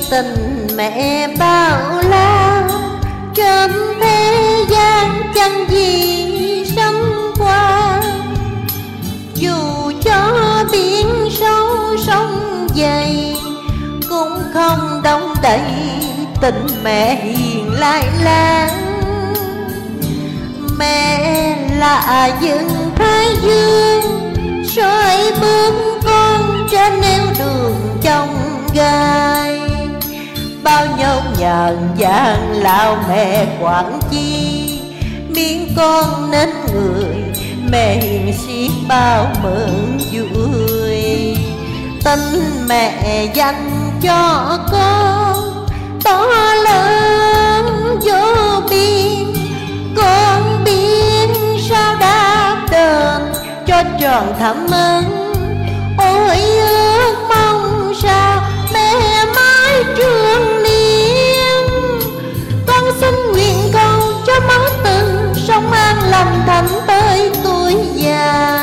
tình mẹ bao la, trên thế gian chẳng gì sánh qua. Dù cho biển sâu sông dày, cũng không đong đầy tình mẹ hiền lai lang. Mẹ là rừng thái dương, soi bước con trên nẻo đường chông gai. Bao nhọc nhằn gian lao mẹ quản chi, miếng con nên người mẹ hiền xiết bao mượn vui. Tình mẹ dành cho con to lớn vô biên, con biết sao đáp đền cho tròn thầm ơn. Ôi ước mong sao mẹ mãi trường niên, con xin nguyện cầu cho máu từng sống an lành thảnh tới tuổi già.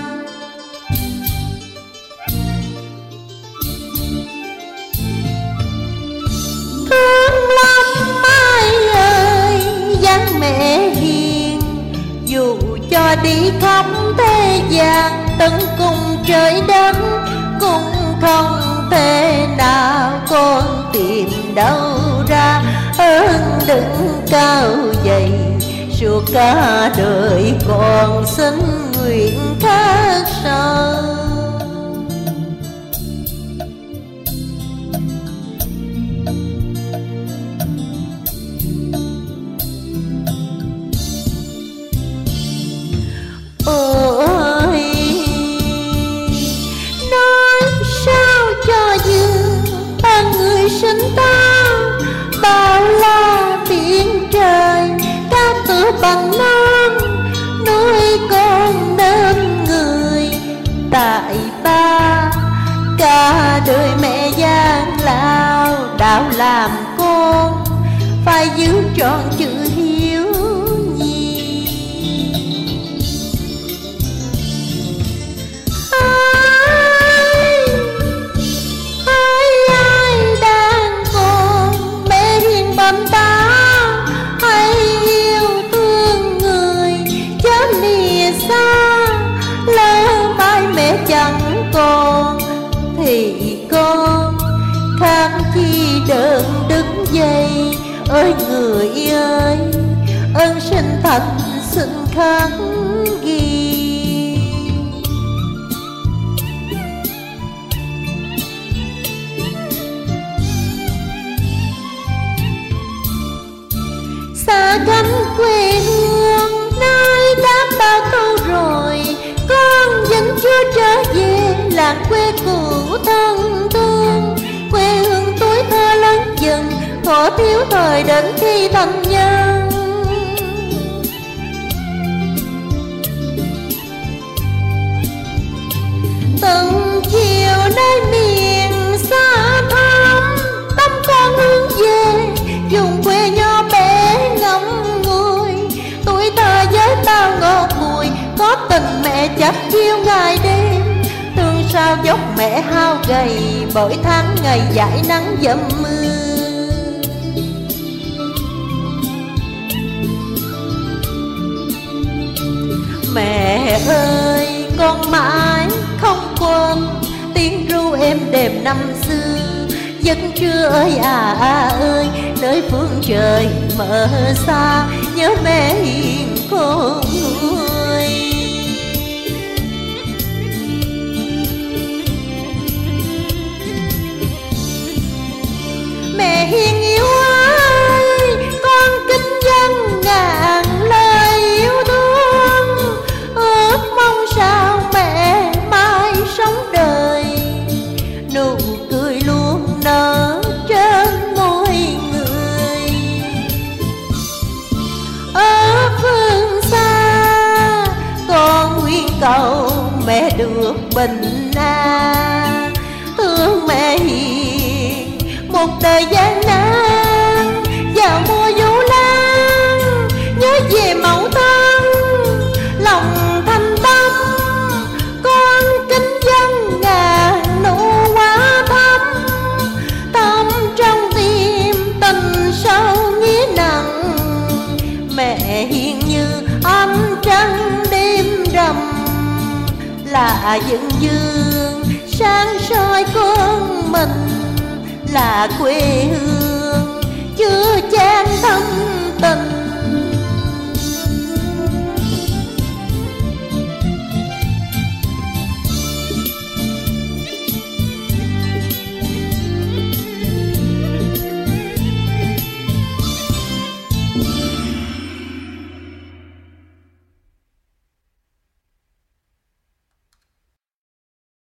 Thương lắm mai ơi dáng mẹ hiền, dù cho đi khắp thế gian tận cùng trời đất, cũng không thể nào con tìm đâu ra ơn đừng cao dày. Suốt cả đời con xin nguyện khắc sâu. Ôi nói sao cho dương ta người sinh ta, bao la biển trời ta tự bằng non nuôi con nên người. Tại ba cả đời mẹ gian lao đạo làm con, phải giữ trọn chữ hiếu nhi. Ai đang còn mẹ hiền bên ta, hãy yêu thương người chớ lìa xa. Lỡ mai mẹ chẳng còn thì con khác chi đơn đứng dậy. Ơi người ơi ơn sinh thành xin khắc ghi. Xa cánh quê hương nơi đã bao câu rồi, con vẫn chưa trở về làng quê cũ thân thương. Quê hương tuổi thơ lớn dần, thọ thiếu thời đến khi thành nhân. Từng chiều nơi miền xa thăm, tâm con hướng về vùng quê nho bé ngắm ngùi. Tuổi thơ với bao ngọt bùi, có tình mẹ chắc chiêu ngày đêm. Thương sao dốc mẹ hao gầy, bởi tháng ngày dãi nắng dầm mưa. Mẹ ơi con mãi không quên tiếng ru êm đềm năm xưa. Giấc trưa ơi ơi nơi phương trời mờ xa, nhớ mẹ hiền con nuôi. Mẹ hiền yêu ơi con kính dâng ngàn lời yêu thương. Ước mong sao mẹ mãi sống đời, nụ cười luôn nở trên môi người. Ở phương xa con nguyện cầu mẹ được bình an. Thương mẹ hiền một đời gian nan, vào mùa vũ lan nhớ về mẫu thân. Lòng thanh tâm con kính dân ngàn nụ hoa thắm, thắm trong là dân dương, sáng soi con mình là quê hương chưa chan thơ